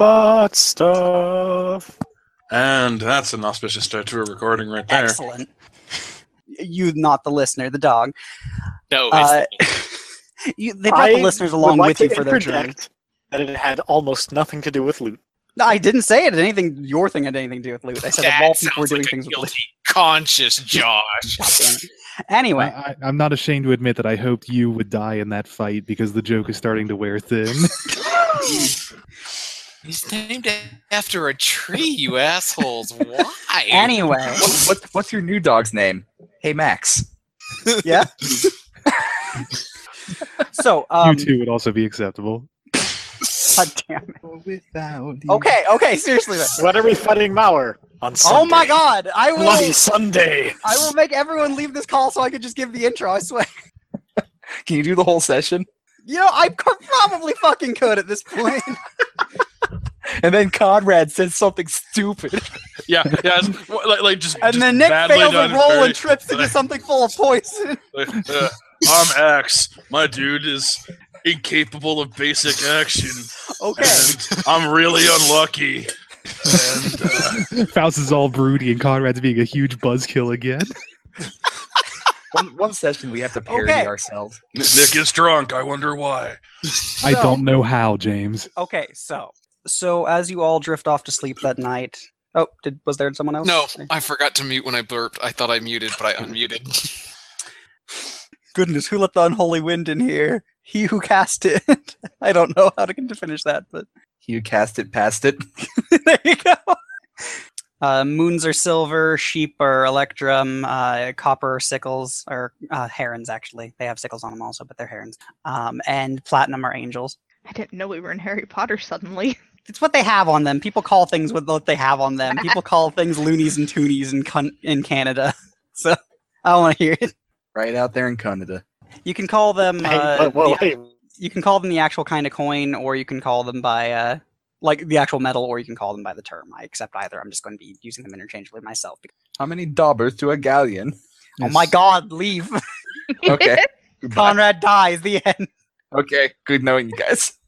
Robot stuff. And that's an auspicious start to a recording right there. Excellent. You, not the listener, the dog. No, they brought the listeners along with you for their journey. That it had almost nothing to do with loot. No, I didn't say it. Your thing had anything to do with loot. I said that of all people were sounds doing like things a with loot. guilty conscious, Josh. God damn it. Anyway, I'm not ashamed to admit that I hoped you would die in that fight because the joke is starting to wear thin. He's named after a tree, you assholes. Why? anyway. What's your new dog's name? Hey, Max. Yeah. So, You two would also be acceptable. God damn it. Without you. Okay, seriously. When are we fighting Mauer? On Sunday. Oh my god, Bloody Sunday. I will make everyone leave this call so I can just give the intro, I swear. Can you do the whole session? You know, I probably fucking could at this point. And then Conrad says something stupid. Yeah, like just. And just then Nick badly fails a done, roll very- and trips into something full of poison. I'm Axe. My dude is incapable of basic action. Okay. And I'm really unlucky. And Faust is all broody and Conrad's being a huge buzzkill again. One session we have to parody Okay. ourselves. Nick is drunk. I wonder why. I don't know how, James. Okay, so as you all drift off to sleep that night. Oh, was there someone else? No, I forgot to mute when I burped. I thought I muted, but I unmuted. Goodness, who let the unholy wind in here? He who cast it. I don't know how to finish that, but You cast it past it. there you go. Moons are silver, sheep are electrum, copper are sickles, or herons actually. They have sickles on them also, but they're herons. And platinum are angels. I didn't know we were in Harry Potter suddenly. It's what they have on them. People call things with what they have on them. People call things loonies and toonies in Canada. So I don't want to hear it. Right out there in Canada. You can call them. Hey. You can call them the actual kind of coin, or you can call them by like the actual metal, or you can call them by the term. I accept either. I'm just going to be using them interchangeably myself. How many daubers to a galleon? Oh my God! Leave. Okay. Goodbye. Conrad dies. The end. Okay. Good knowing you guys.